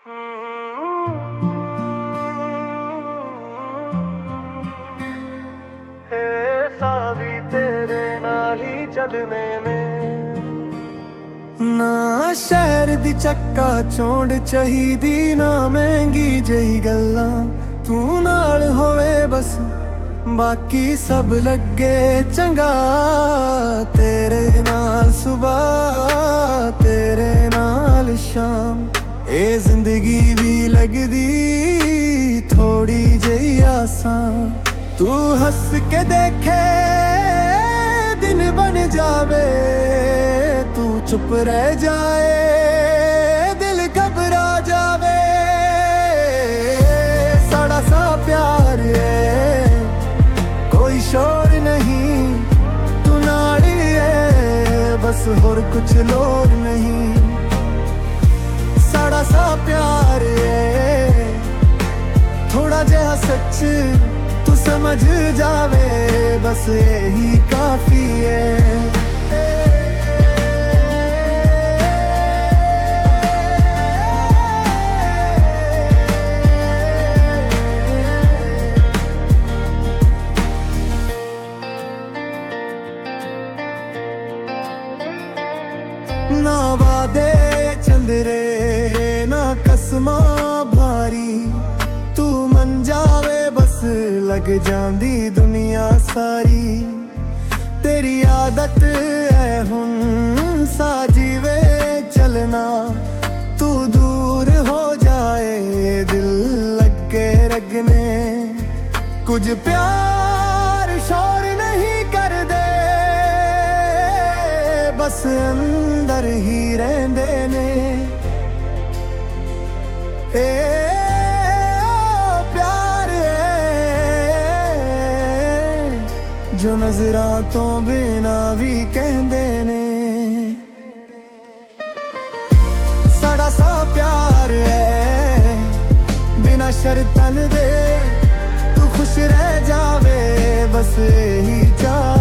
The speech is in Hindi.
सावी तेरे नाल ही चलने में ना शहर दी चक्का चौंड चाहिदी ना महंगी जही गल्लां तू नाल होवे बस बाकी सब लगे चंगा तेरे नाल सुबह तेरे नाल शाम ए जिंदगी भी लगदी थोड़ी जही आसान तू हंस के देखे दिन बन जावे तू चुप रह जाए दिल घबरा जावे साड़ा सा प्यार है कोई शोर नहीं तू नाड़ी है बस और कुछ लोग नहीं साड़ा सा प्यार है थोड़ा जहा सच तू समझ जावे बस यही काफी है ना वादे चंदरे ना कसमा भारी तू मन जावे बस लग जांदी दुनिया सारी तेरी आदत है हुन साजीवे चलना तू दूर हो जाए दिल लगे रगने कुछ प्यार शोर नहीं कर दे बस अंदर ही रहंदे ने जो नजरां तो बिना भी कहंदे ने साड़ा सा प्यार है बिना शर्तन दे तू खुश रह जावे बस यही चाह